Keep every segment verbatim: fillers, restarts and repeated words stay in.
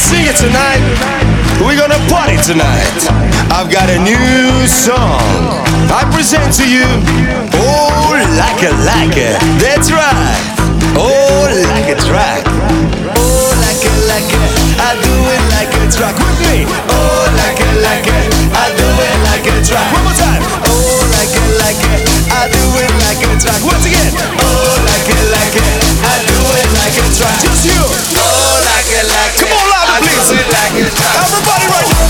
sing it tonight. We're gonna party tonight. I've got a new song I present to you. Oh, like a like it. That's right. Oh, like a track. Oh, like a like it. I do it like a track with me. Oh, like a like it. I do it like a track. One more time. Oh, like a like it. I do it like a track. Once again. Oh, like a like it. I do it like a track. Just you. Oh, like a like it. Come on, louder, please. I do it like a track. Everybody, right now.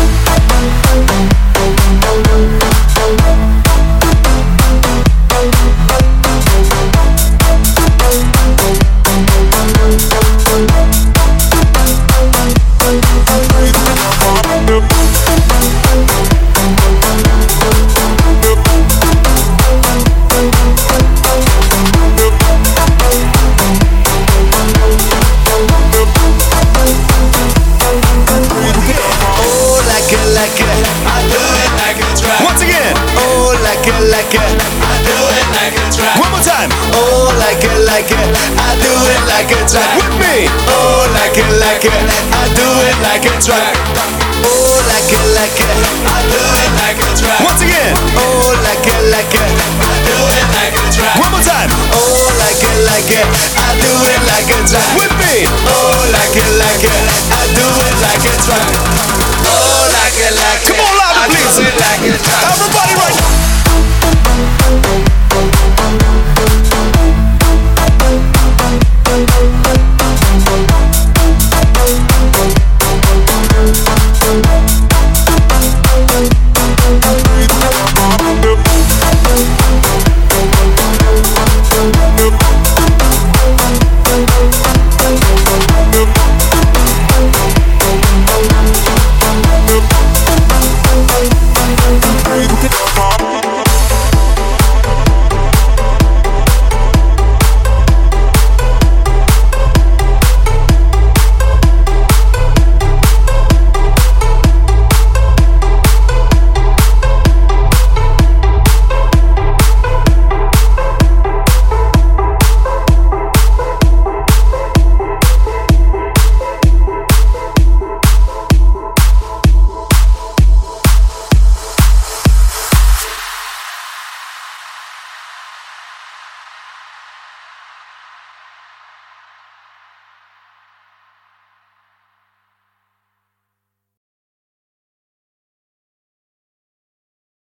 Once again. Oh, like it, like it. I do it like a track. One more time. Oh, like it, like it. I do it like a track. With me. Oh, like it, like it. I do it like a track. Oh, like it, like it. I do it like a track. Once again. Oh, like it, like it. I do it like a track. One more time. Oh, like it, like it. I do it like a track. With me. Oh, like it, like it. I do it like a track. Oh.